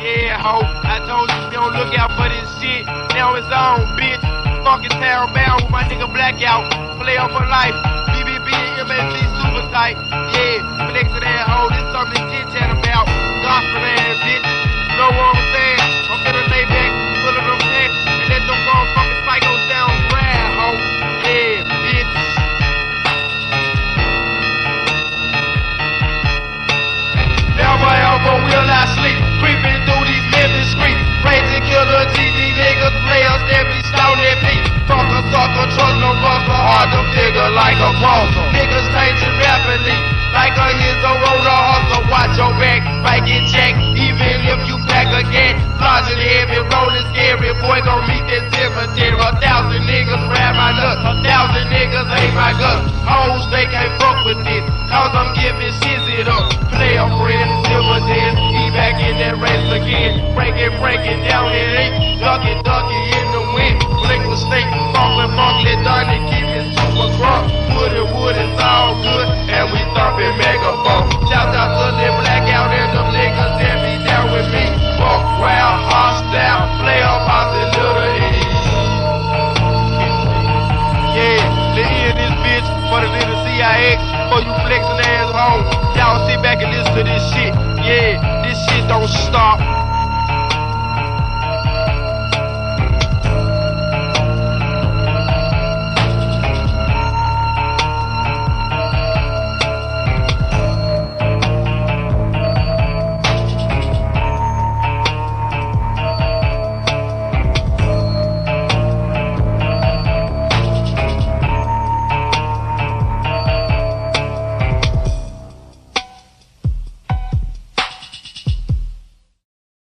Yeah, ho, I told you be on lookout for this shit. Now it's on, bitch. Fucking town bound with my nigga Blackout. Play up for life. BBB and MSC super tight. Yeah, flexin' that hoe. This something to get chat about. Gospel ass bitch. Know what I'm saying? I'm finna lay back, pull up them pants, and let them motherfucking psychos down ride, ho. Yeah, bitch. Never ever will I sleep, creeping through these Memphis streets. Crazy killer GD niggas, players that be stoned at me. Fuck a sucker, trust no muscle, hard to figure like a puzzle. Niggas changing rapidly, like a hero on the hustle. Watch your back, might get checked, even if you pack a gat. Lodging heavy, rolling scary, boy gon' meet that cemetery. 1,000 niggas ride my nuts, 1,000 niggas ain't my guts. Hoes, they can't fuck with this, cause I'm giving shit it up. Play a friend, silver dance, he back in that race again. Breaking down it ain't, ducky in the wind. Blink mistake, funky done and keep it super crunk. Wood is all good, and we thumping mega bump. Shout out to the Blackout and them niggas that be down with me. Fuck round, hostile, play up house and little E. Yeah, let in this bitch for the little CIX, for you flexing ass home. Y'all sit back and listen to this shit. Yeah, this shit don't stop.